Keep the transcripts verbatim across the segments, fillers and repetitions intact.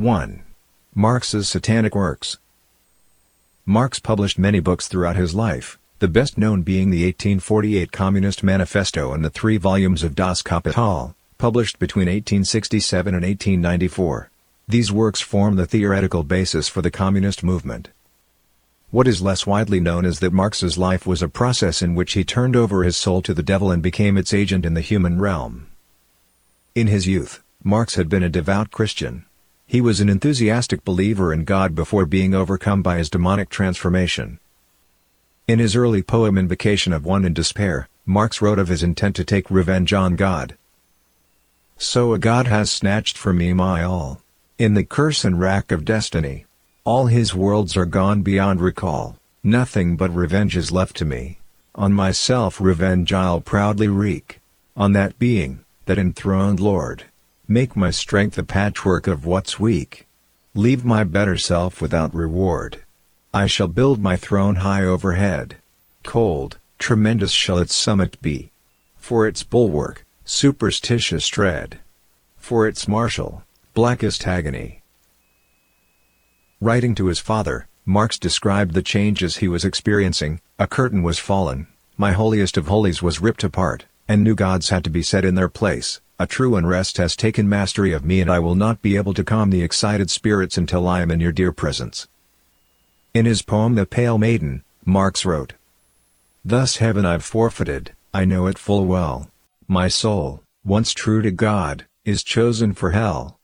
one. Marx's Satanic Works. Marx published many books throughout his life, the best known being the eighteen forty-eight Communist Manifesto and the three volumes of Das Kapital, published between eighteen sixty-seven and eighteen ninety-four. These works form the theoretical basis for the communist movement. What is less widely known is that Marx's life was a process in which he turned over his soul to the devil and became its agent in the human realm. In his youth, Marx had been a devout Christian. He was an enthusiastic believer in God before being overcome by his demonic transformation. In his early poem Invocation of One in Despair, Marx wrote of his intent to take revenge on God. So a God has snatched from me my all. In the curse and rack of destiny. All his worlds are gone beyond recall. Nothing but revenge is left to me. On myself revenge I'll proudly wreak. On that being, that enthroned Lord. Make my strength a patchwork of what's weak. Leave my better self without reward. I shall build my throne high overhead. Cold, tremendous shall its summit be. For its bulwark, superstitious dread. For its marshal, blackest agony. Writing to his father, Marx described the changes he was experiencing. A curtain was fallen, my holiest of holies was ripped apart, and new gods had to be set in their place. A true unrest has taken mastery of me and I will not be able to calm the excited spirits until I am in your dear presence. In his poem The Pale Maiden, Marx wrote, Thus heaven I've forfeited, I know it full well. My soul, once true to God, is chosen for hell.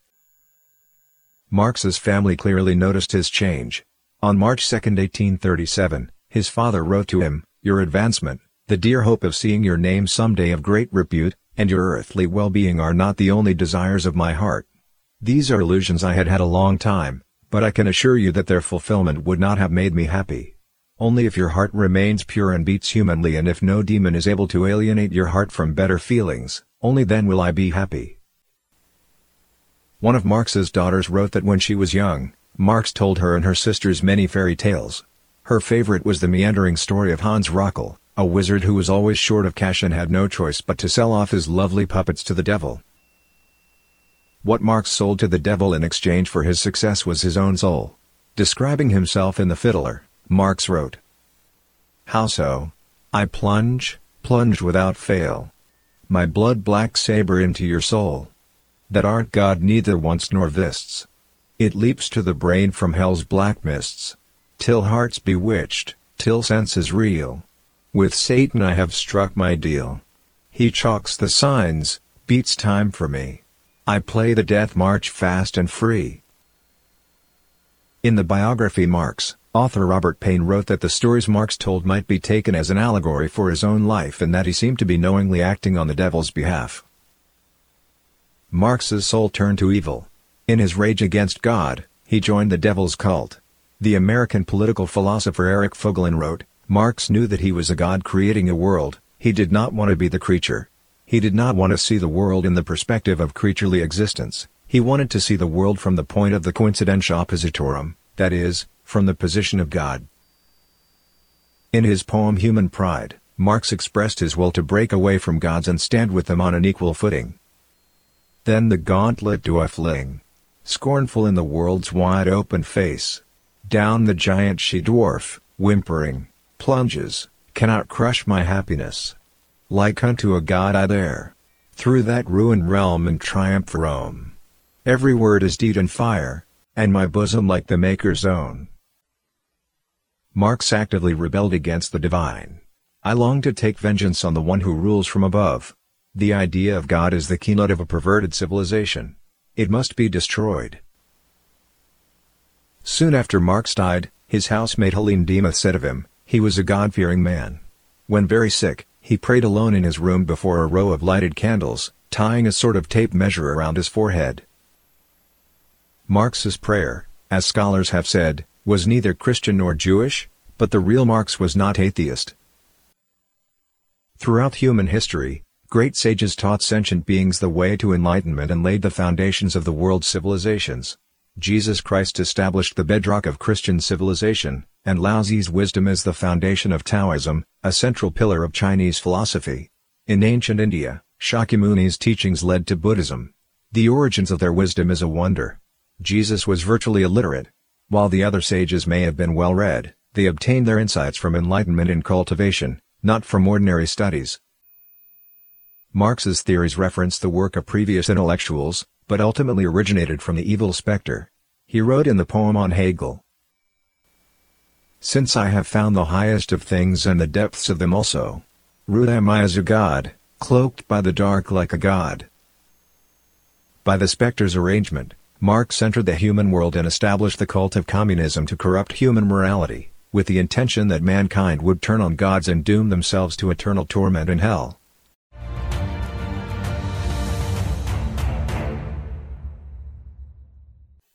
Marx's family clearly noticed his change. On March second eighteen thirty-seven, his father wrote to him, Your advancement, the dear hope of seeing your name someday of great repute, and your earthly well-being are not the only desires of my heart. These are illusions I had had a long time, but I can assure you that their fulfillment would not have made me happy. Only if your heart remains pure and beats humanly and if no demon is able to alienate your heart from better feelings, only then will I be happy. One of Marx's daughters wrote that when she was young, Marx told her and her sisters many fairy tales. Her favorite was the meandering story of Hans Rockel, a wizard who was always short of cash and had no choice but to sell off his lovely puppets to the devil. What Marx sold to the devil in exchange for his success was his own soul. Describing himself in The Fiddler, Marx wrote, How so? I plunge, plunge without fail. My blood-black saber into your soul. That art God neither wants nor vists. It leaps to the brain from hell's black mists. Till heart's bewitched, till sense is real. With Satan I have struck my deal. He chalks the signs, beats time for me. I play the death march fast and free. In the biography Marx, author Robert Payne wrote that the stories Marx told might be taken as an allegory for his own life and that he seemed to be knowingly acting on the devil's behalf. Marx's soul turned to evil. In his rage against God, he joined the devil's cult. The American political philosopher Eric Voegelin wrote, Marx knew that he was a god creating a world, he did not want to be the creature. He did not want to see the world in the perspective of creaturely existence, he wanted to see the world from the point of the coincidentia oppositorum, that is, from the position of God. In his poem Human Pride, Marx expressed his will to break away from gods and stand with them on an equal footing. Then the gauntlet do I fling, scornful in the world's wide open face. Down the giant she-dwarf, whimpering, plunges, cannot crush my happiness. Like unto a god I dare, through that ruined realm in triumph roam. Every word is deed and fire, and my bosom like the Maker's own. Marx actively rebelled against the divine. I long to take vengeance on the one who rules from above. The idea of God is the keynote of a perverted civilization. It must be destroyed. Soon after Marx died, his housemate Helene Demuth said of him, he was a God-fearing man. When very sick, he prayed alone in his room before a row of lighted candles, tying a sort of tape measure around his forehead. Marx's prayer, as scholars have said, was neither Christian nor Jewish, but the real Marx was not atheist. Throughout human history, great sages taught sentient beings the way to enlightenment and laid the foundations of the world's civilizations. Jesus Christ established the bedrock of Christian civilization, and Laozi's wisdom is the foundation of Taoism, a central pillar of Chinese philosophy. In ancient India, Shakyamuni's teachings led to Buddhism. The origins of their wisdom is a wonder. Jesus was virtually illiterate. While the other sages may have been well-read, they obtained their insights from enlightenment and cultivation, not from ordinary studies. Marx's theories reference the work of previous intellectuals, but ultimately originated from the evil spectre. He wrote in the poem on Hegel, "Since I have found the highest of things and the depths of them also, rude am I as a god, cloaked by the dark like a god." By the spectre's arrangement, Marx entered the human world and established the cult of communism to corrupt human morality, with the intention that mankind would turn on gods and doom themselves to eternal torment in hell.